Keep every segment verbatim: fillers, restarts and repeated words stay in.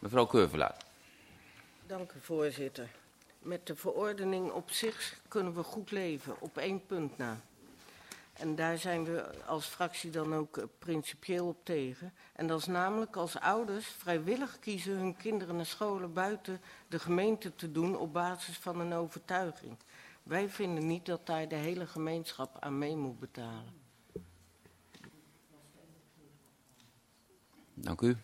Mevrouw Keuvelaar. Dank u, voorzitter. Met de verordening op zich kunnen we goed leven, op één punt na. En daar zijn we als fractie dan ook principieel op tegen. En dat is namelijk als ouders vrijwillig kiezen hun kinderen naar scholen buiten de gemeente te doen op basis van een overtuiging. Wij vinden niet dat daar de hele gemeenschap aan mee moet betalen. Dank u.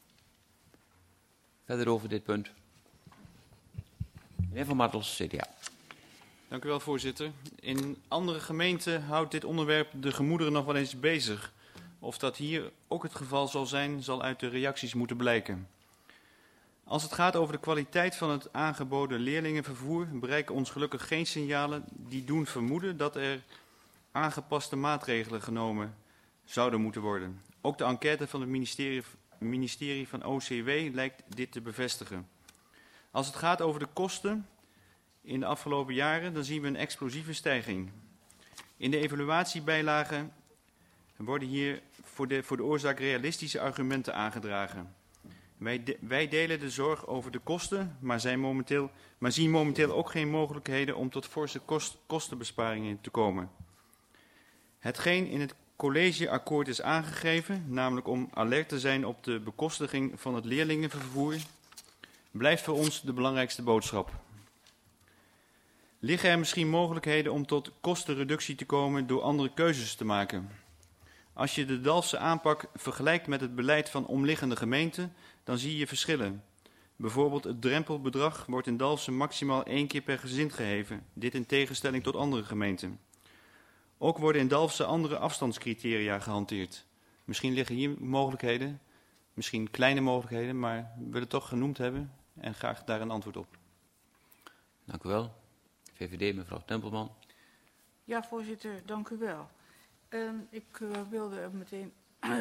Verder over dit punt. Meneer Van Martels, C D A. Dank u wel, voorzitter. In andere gemeenten houdt dit onderwerp de gemoederen nog wel eens bezig. Of dat hier ook het geval zal zijn, zal uit de reacties moeten blijken. Als het gaat over de kwaliteit van het aangeboden leerlingenvervoer, bereiken ons gelukkig geen signalen die doen vermoeden dat er aangepaste maatregelen genomen zouden moeten worden. Ook de enquête van het ministerie, ministerie van O C W lijkt dit te bevestigen. Als het gaat over de kosten in de afgelopen jaren, dan zien we een explosieve stijging. In de evaluatiebijlagen worden hier voor de, voor de oorzaak realistische argumenten aangedragen. Wij, de, wij delen de zorg over de kosten, maar, zijn momenteel, maar zien momenteel ook geen mogelijkheden om tot forse kost, kostenbesparingen te komen. Hetgeen in het collegeakkoord is aangegeven, namelijk om alert te zijn op de bekostiging van het leerlingenvervoer, blijft voor ons de belangrijkste boodschap. Liggen er misschien mogelijkheden om tot kostenreductie te komen door andere keuzes te maken? Als je de Dalfse aanpak vergelijkt met het beleid van omliggende gemeenten, dan zie je verschillen. Bijvoorbeeld het drempelbedrag wordt in Dalfsen maximaal één keer per gezin geheven. Dit in tegenstelling tot andere gemeenten. Ook worden in Dalfsen andere afstandscriteria gehanteerd. Misschien liggen hier mogelijkheden, misschien kleine mogelijkheden, maar we willen het toch genoemd hebben en graag daar een antwoord op. Dank u wel. V V D, mevrouw Tempelman. Ja, voorzitter, dank u wel. Uh, ik uh, wilde meteen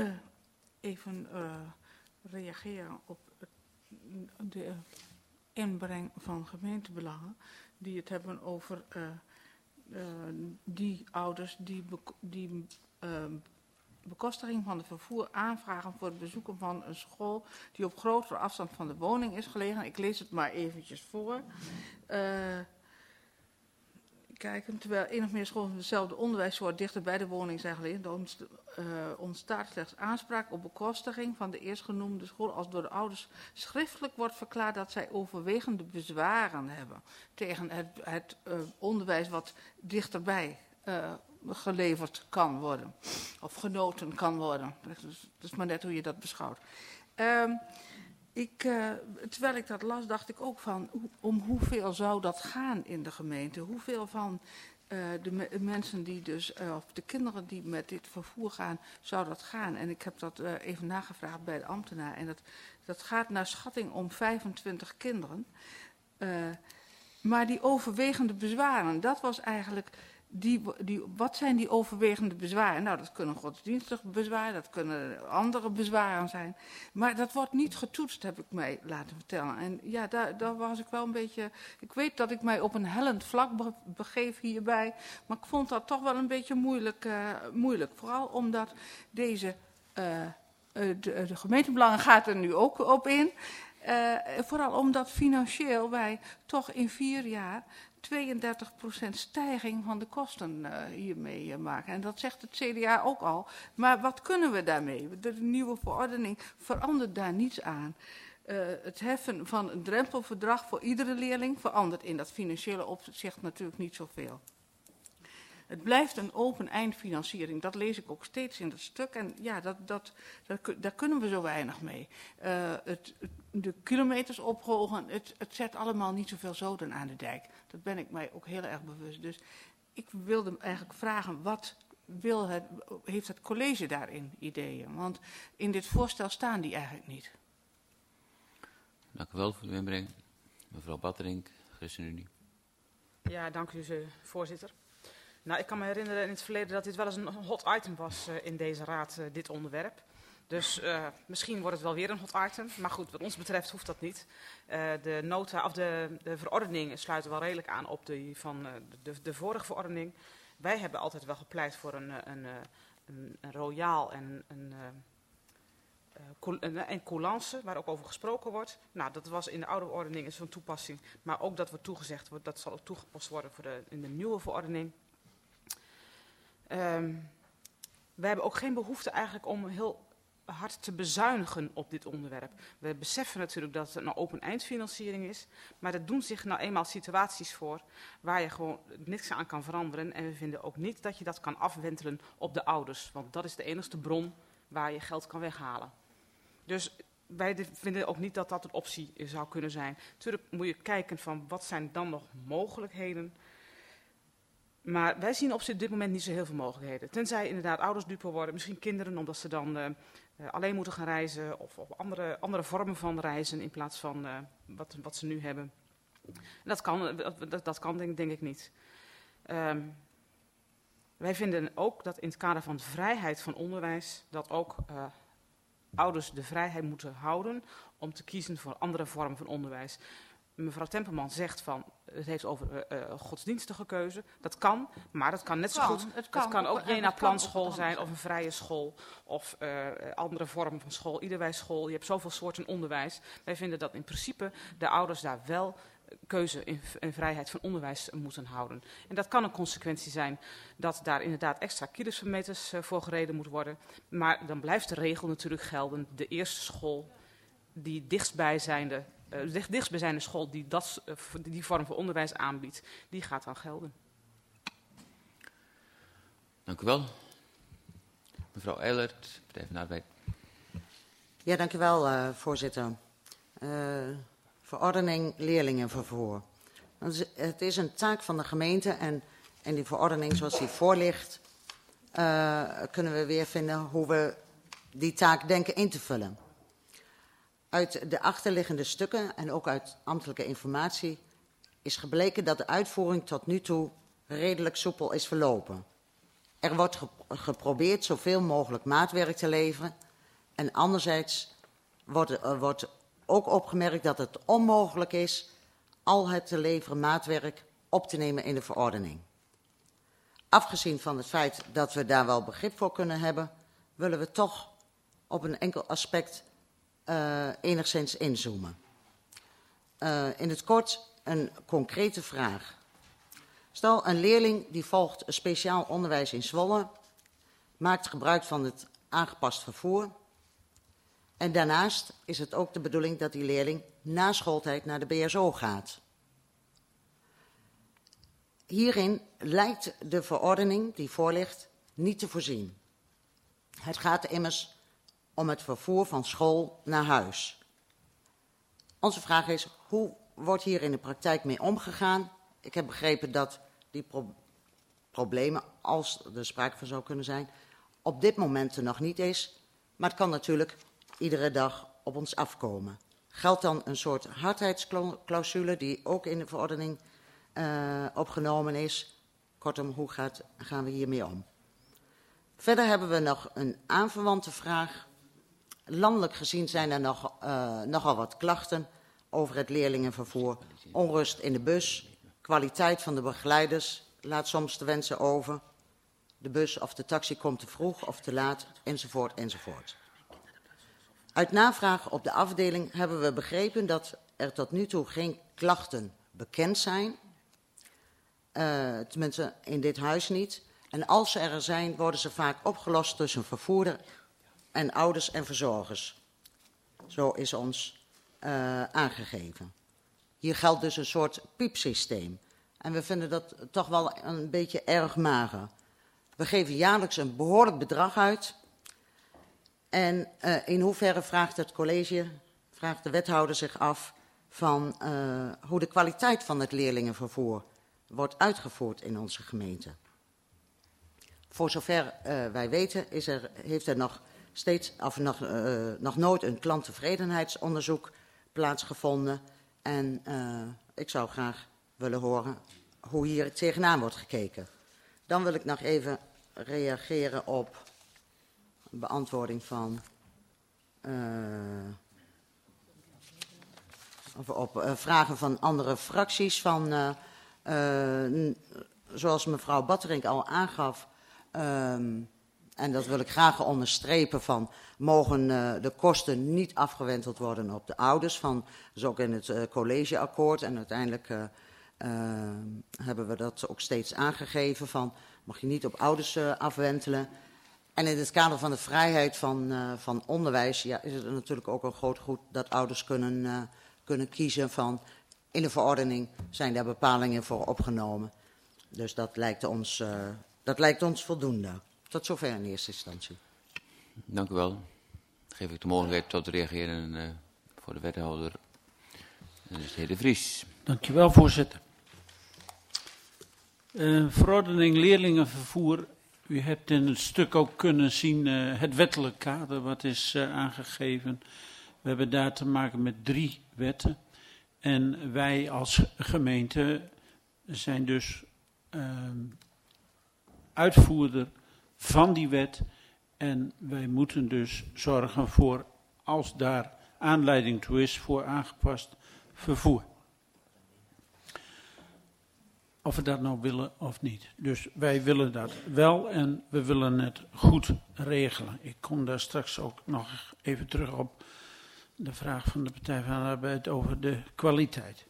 even uh, reageren op het, de uh, inbreng van gemeentebelangen, die het hebben over uh, uh, die ouders die, be die uh, bekostiging van het vervoer aanvragen voor het bezoeken van een school die op grotere afstand van de woning is gelegen. Ik lees het maar eventjes voor. Uh, Kijken, terwijl één of meer scholen van dezelfde onderwijssoort dichter bij de woning zijn gelegen, dan uh, ontstaat slechts aanspraak op bekostiging van de eerstgenoemde school als door de ouders schriftelijk wordt verklaard dat zij overwegende bezwaren hebben tegen het, het uh, onderwijs wat dichterbij uh, geleverd kan worden of genoten kan worden. Dus, dat is maar net hoe je dat beschouwt. Uh, Ik, uh, terwijl ik dat las, dacht ik ook van om hoeveel zou dat gaan in de gemeente? Hoeveel van uh, de me mensen die dus, uh, of de kinderen die met dit vervoer gaan, zou dat gaan? En ik heb dat uh, even nagevraagd bij de ambtenaar. En dat, dat gaat naar schatting om vijfentwintig kinderen. Uh, maar die overwegende bezwaren, dat was eigenlijk... Die, die, wat zijn die overwegende bezwaren? Nou, dat kunnen godsdienstige bezwaren, dat kunnen andere bezwaren zijn. Maar dat wordt niet getoetst, heb ik mij laten vertellen. En ja, daar, daar was ik wel een beetje... Ik weet dat ik mij op een hellend vlak be begeef hierbij. Maar ik vond dat toch wel een beetje moeilijk. Uh, moeilijk. Vooral omdat deze... Uh, de, de gemeentebelangen gaat er nu ook op in. Uh, vooral omdat financieel wij toch in vier jaar... tweeëndertig procent stijging van de kosten uh, hiermee uh, maken. En dat zegt het C D A ook al. Maar wat kunnen we daarmee? De nieuwe verordening verandert daar niets aan. Uh, het heffen van een drempelverdrag voor iedere leerling verandert in dat financiële opzicht natuurlijk niet zoveel. Het blijft een open eindfinanciering. Dat lees ik ook steeds in het stuk. En ja, dat, dat, dat, daar kunnen we zo weinig mee. Uh, het, de kilometers ophogen, het, het zet allemaal niet zoveel zoden aan de dijk. Dat ben ik mij ook heel erg bewust. Dus ik wilde eigenlijk vragen, wat wil het, heeft het college daarin ideeën? Want in dit voorstel staan die eigenlijk niet. Dank u wel voor uw inbreng. Mevrouw Batterink, ChristenUnie. Ja, dank u, voorzitter. Nou, ik kan me herinneren in het verleden dat dit wel eens een hot item was uh, in deze raad, uh, dit onderwerp. Dus uh, misschien wordt het wel weer een hot item. Maar goed, wat ons betreft hoeft dat niet. Uh, de, nota, of de, de verordening sluit wel redelijk aan op die van uh, de, de vorige verordening. Wij hebben altijd wel gepleit voor een, een, een, een royaal en een, uh, en coulance, waar ook over gesproken wordt. Nou, dat was in de oude verordening is van toepassing, maar ook dat wordt toegezegd, wordt, dat zal ook toegepast worden voor de, in de nieuwe verordening. Um, wij hebben ook geen behoefte eigenlijk om heel hard te bezuinigen op dit onderwerp. We beseffen natuurlijk dat het een open eindfinanciering is, maar er doen zich nou eenmaal situaties voor waar je gewoon niks aan kan veranderen. En we vinden ook niet dat je dat kan afwentelen op de ouders, want dat is de enige bron waar je geld kan weghalen. Dus wij vinden ook niet dat dat een optie zou kunnen zijn. Natuurlijk moet je kijken van wat zijn dan nog mogelijkheden. Maar wij zien op dit moment niet zo heel veel mogelijkheden. Tenzij inderdaad ouders dupe worden, misschien kinderen omdat ze dan uh, uh, alleen moeten gaan reizen of op andere, andere vormen van reizen in plaats van uh, wat, wat ze nu hebben. Dat kan, dat, dat kan denk, denk ik niet. Um, wij vinden ook dat in het kader van de vrijheid van onderwijs dat ook uh, ouders de vrijheid moeten houden om te kiezen voor andere vormen van onderwijs. Mevrouw Tempelman zegt van, het heeft over uh, uh, godsdienstige keuze. Dat kan, maar dat kan net zo goed. Het kan, het kan ook Jena Planschool zijn of een vrije school of uh, andere vormen van school, iederwijsschool. Je hebt zoveel soorten onderwijs. Wij vinden dat in principe de ouders daar wel keuze in, in vrijheid van onderwijs moeten houden. En dat kan een consequentie zijn dat daar inderdaad extra kilometers uh, voor gereden moet worden. Maar dan blijft de regel natuurlijk gelden. De eerste school die dichtstbijzijnde Uh, dicht, dichtstbijzijnde school die dat, uh, die vorm van onderwijs aanbiedt, die gaat dan gelden. Dank u wel. Mevrouw Eilert, Partij van de Arbeid. Ja, dank u wel, uh, voorzitter. Uh, verordening leerlingenvervoer. Het is een taak van de gemeente en in die verordening zoals die voor ligt, uh, kunnen we weer vinden hoe we die taak denken in te vullen. Uit de achterliggende stukken en ook uit ambtelijke informatie is gebleken dat de uitvoering tot nu toe redelijk soepel is verlopen. Er wordt gepro- geprobeerd zoveel mogelijk maatwerk te leveren en anderzijds wordt, uh, wordt ook opgemerkt dat het onmogelijk is al het te leveren maatwerk op te nemen in de verordening. Afgezien van het feit dat we daar wel begrip voor kunnen hebben, willen we toch op een enkel aspect Uh, enigszins inzoomen. Uh, in het kort een concrete vraag. Stel, een leerling die volgt een speciaal onderwijs in Zwolle, maakt gebruik van het aangepast vervoer en daarnaast is het ook de bedoeling dat die leerling na schooltijd naar de B S O gaat. Hierin lijkt de verordening die voorligt niet te voorzien. Het gaat immers om het vervoer van school naar huis. Onze vraag is, hoe wordt hier in de praktijk mee omgegaan? Ik heb begrepen dat die pro- problemen, als er sprake van zou kunnen zijn, op dit moment er nog niet is. Maar het kan natuurlijk iedere dag op ons afkomen. Geldt dan een soort hardheidsclausule die ook in de verordening uh, opgenomen is? Kortom, hoe gaat, gaan we hiermee om? Verder hebben we nog een aanverwante vraag. Landelijk gezien zijn er nog, uh, nogal wat klachten over het leerlingenvervoer. Onrust in de bus, kwaliteit van de begeleiders laat soms te wensen over. De bus of de taxi komt te vroeg of te laat, enzovoort, enzovoort. Uit navraag op de afdeling hebben we begrepen dat er tot nu toe geen klachten bekend zijn. Uh, tenminste, in dit huis niet. En als ze er zijn, worden ze vaak opgelost tussen vervoerder en ouders en verzorgers. Zo is ons uh, aangegeven. Hier geldt dus een soort piepsysteem. En we vinden dat toch wel een beetje erg mager. We geven jaarlijks een behoorlijk bedrag uit. En uh, in hoeverre vraagt het college, vraagt de wethouder zich af van uh, hoe de kwaliteit van het leerlingenvervoer wordt uitgevoerd in onze gemeente. Voor zover uh, wij weten is er, heeft er nog steeds of nog, uh, nog nooit een klanttevredenheidsonderzoek plaatsgevonden. En uh, ik zou graag willen horen hoe hier tegenaan wordt gekeken. Dan wil ik nog even reageren op beantwoording van uh, of op uh, vragen van andere fracties. Van, uh, uh, zoals mevrouw Batterink al aangaf, uh, en dat wil ik graag onderstrepen, van mogen uh, de kosten niet afgewenteld worden op de ouders. Van, dat is ook in het uh, collegeakkoord en uiteindelijk uh, uh, hebben we dat ook steeds aangegeven, van mag je niet op ouders uh, afwentelen. En in het kader van de vrijheid van, uh, van onderwijs, ja, is het natuurlijk ook een groot goed dat ouders kunnen, uh, kunnen kiezen van, in de verordening zijn daar bepalingen voor opgenomen. Dus dat lijkt ons, uh, dat lijkt ons voldoende. Tot zover in eerste instantie. Dank u wel. Dan geef ik de mogelijkheid tot reageren uh, voor de wethouder. En dat is de heer De Vries. Dank u wel, voorzitter. Uh, verordening leerlingenvervoer. U hebt in het stuk ook kunnen zien uh, het wettelijk kader wat is uh, aangegeven. We hebben daar te maken met drie wetten. En wij als gemeente zijn dus uh, uitvoerder van die wet. En wij moeten dus zorgen voor, als daar aanleiding toe is, voor aangepast vervoer. Of we dat nou willen of niet. Dus wij willen dat wel en we willen het goed regelen. Ik kom daar straks ook nog even terug op de vraag van de Partij van de Arbeid over de kwaliteit.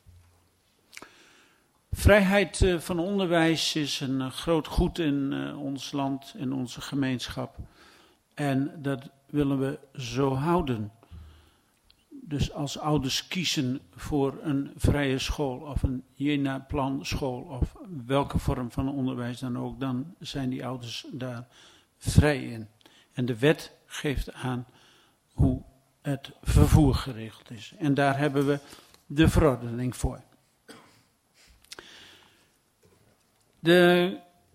Vrijheid uh, van onderwijs is een uh, groot goed in uh, ons land, in onze gemeenschap. En dat willen we zo houden. Dus als ouders kiezen voor een vrije school of een Jena-plan school of welke vorm van onderwijs dan ook, dan zijn die ouders daar vrij in. En de wet geeft aan hoe het vervoer geregeld is. En daar hebben we de verordening voor. De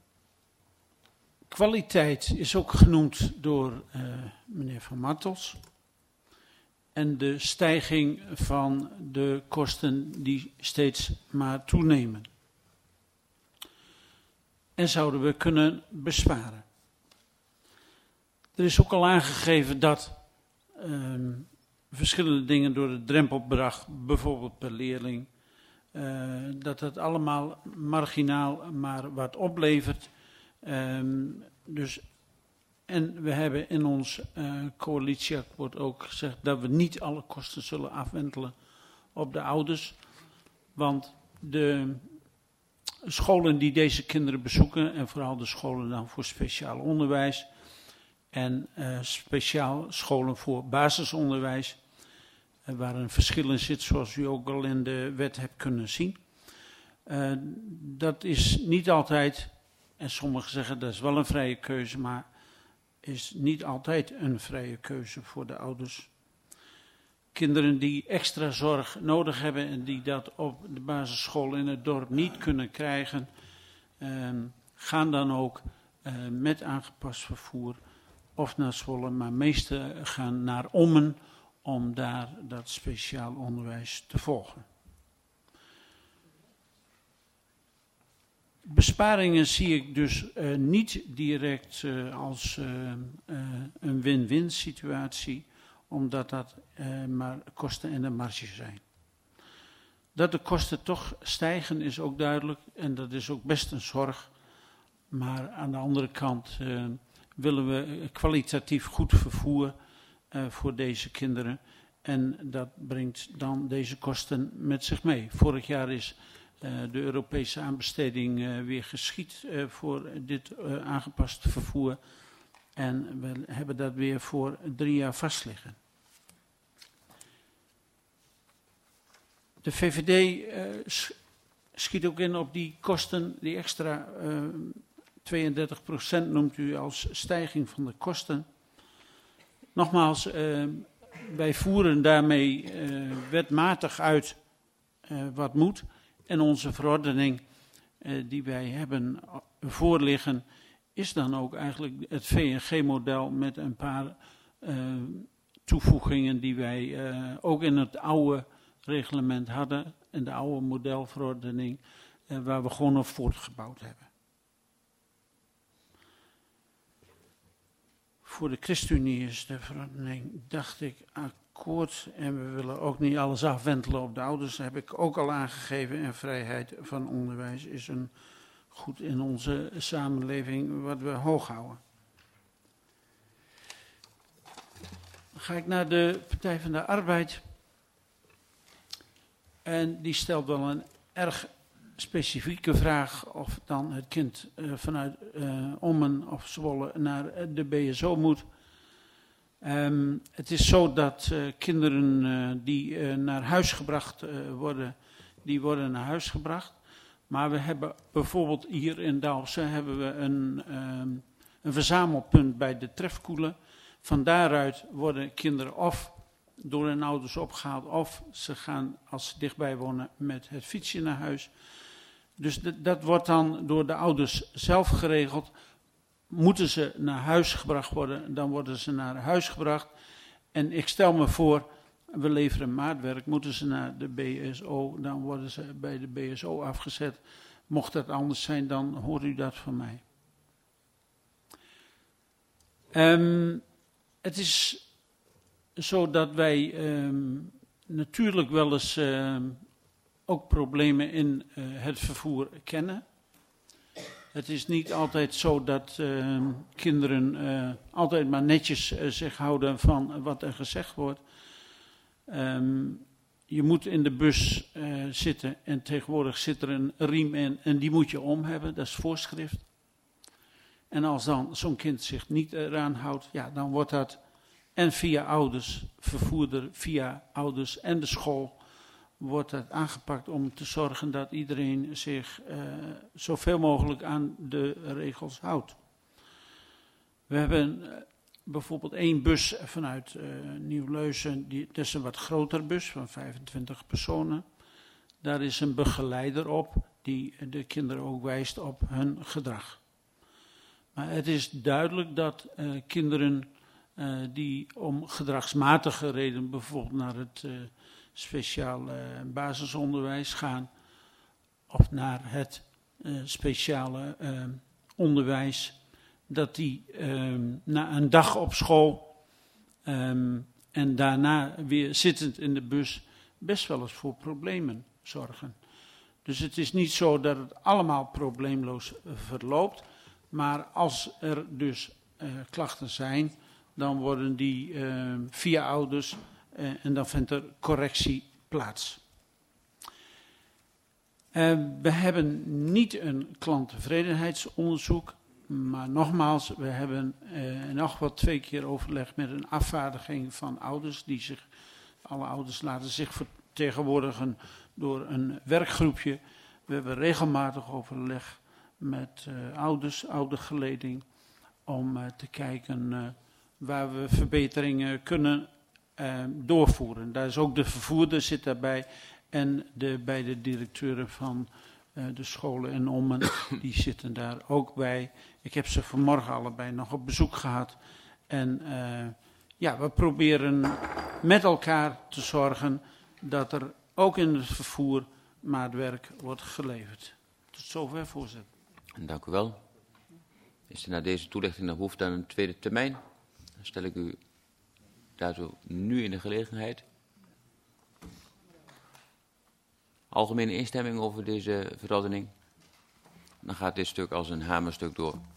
kwaliteit is ook genoemd door uh, meneer Van Martels. En de stijging van de kosten die steeds maar toenemen. En zouden we kunnen besparen. Er is ook al aangegeven dat um, verschillende dingen door het drempelbedrag, bijvoorbeeld per leerling, uh, dat dat allemaal marginaal maar wat oplevert. Um, dus, en we hebben in ons uh, coalitieakkoord ook gezegd dat we niet alle kosten zullen afwentelen op de ouders. Want de scholen die deze kinderen bezoeken, en vooral de scholen dan voor speciaal onderwijs en uh, speciaal scholen voor basisonderwijs, uh, waar een verschil in zit, zoals u ook al in de wet hebt kunnen zien. Uh, dat is niet altijd, en sommigen zeggen dat is wel een vrije keuze, maar is niet altijd een vrije keuze voor de ouders. Kinderen die extra zorg nodig hebben en die dat op de basisschool in het dorp niet kunnen krijgen, uh, gaan dan ook uh, met aangepast vervoer of naar Zwolle, maar meesten gaan naar Ommen om daar dat speciaal onderwijs te volgen. Besparingen zie ik dus uh, niet direct uh, als uh, uh, een win-win situatie, omdat dat uh, maar kosten en de marge zijn. Dat de kosten toch stijgen is ook duidelijk en dat is ook best een zorg. Maar aan de andere kant uh, willen we kwalitatief goed vervoer uh, voor deze kinderen. En dat brengt dan deze kosten met zich mee. Vorig jaar is uh, de Europese aanbesteding uh, weer geschied uh, voor dit uh, aangepast vervoer. En we hebben dat weer voor drie jaar vastliggen. De V V D uh, schiet ook in op die kosten, die extra uh, tweeëndertig procent noemt u als stijging van de kosten. Nogmaals, uh, wij voeren daarmee uh, wetmatig uit uh, wat moet. En onze verordening uh, die wij hebben voorliggen is dan ook eigenlijk het V N G-model met een paar uh, toevoegingen die wij uh, ook in het oude reglement hadden. En de oude modelverordening uh, waar we gewoon op voortgebouwd hebben. Voor de ChristenUnie is de verordening, dacht ik, akkoord. En we willen ook niet alles afwentelen op de ouders. Dat heb ik ook al aangegeven. En vrijheid van onderwijs is een goed in onze samenleving wat we hoog houden. ga ik naar de Partij van de Arbeid. En die stelt wel een erg specifieke vraag of dan het kind uh, vanuit uh, Ommen of Zwolle naar de B S O moet. Um, het is zo dat uh, kinderen uh, die uh, naar huis gebracht uh, worden, die worden naar huis gebracht. Maar we hebben bijvoorbeeld hier in Dalfsen hebben we een, um, een verzamelpunt bij de trefkoelen. Van daaruit worden kinderen of door hun ouders opgehaald of ze gaan, als ze dichtbij wonen, met het fietsje naar huis. Dus d- dat wordt dan door de ouders zelf geregeld. Moeten ze naar huis gebracht worden, dan worden ze naar huis gebracht. En ik stel me voor, we leveren maatwerk, moeten ze naar de B S O, dan worden ze bij de B S O afgezet. Mocht dat anders zijn, dan hoort u dat van mij. Um, het is zo dat wij um, natuurlijk wel eens um, ook problemen in uh, het vervoer kennen. Het is niet altijd zo dat uh, kinderen uh, altijd maar netjes uh, zich houden van wat er gezegd wordt. Um, je moet in de bus uh, zitten en tegenwoordig zit er een riem in en die moet je om hebben, dat is voorschrift. En als dan zo'n kind zich niet eraan houdt, ja, dan wordt dat en via ouders, vervoerder, via ouders en de school wordt dat aangepakt om te zorgen dat iedereen zich uh, zoveel mogelijk aan de regels houdt. We hebben uh, bijvoorbeeld één bus vanuit uh, Nieuw-Leusen, die, dat is een wat grotere bus van vijfentwintig personen. Daar is een begeleider op die de kinderen ook wijst op hun gedrag. Maar het is duidelijk dat uh, kinderen uh, die om gedragsmatige redenen bijvoorbeeld naar het uh, speciaal uh, basisonderwijs gaan of naar het uh, speciale uh, onderwijs, dat die um, na een dag op school um, en daarna weer zittend in de bus best wel eens voor problemen zorgen. Dus het is niet zo dat het allemaal probleemloos verloopt, maar als er dus uh, klachten zijn, dan worden die uh, via ouders uh, en dan vindt er correctie plaats. Uh, we hebben niet een klanttevredenheidsonderzoek, maar nogmaals, we hebben uh, in elk geval twee keer overlegd met een afvaardiging van ouders, die zich, alle ouders laten zich vertegenwoordigen door een werkgroepje. We hebben regelmatig overleg met uh, ouders, oudergeleding, om uh, te kijken uh, waar we verbeteringen kunnen uh, doorvoeren. Daar is ook de vervoerder zit daarbij en de beide directeuren van uh, de scholen in Ommen, die zitten daar ook bij. Ik heb ze vanmorgen allebei nog op bezoek gehad. En uh, ja, we proberen met elkaar te zorgen dat er ook in het vervoer maatwerk wordt geleverd. Tot zover, voorzitter. Dank u wel. Is er na deze toelichting nog behoefte aan een tweede termijn? Dan stel ik u daartoe nu in de gelegenheid. Algemene instemming over deze verordening. Dan gaat dit stuk als een hamerstuk door.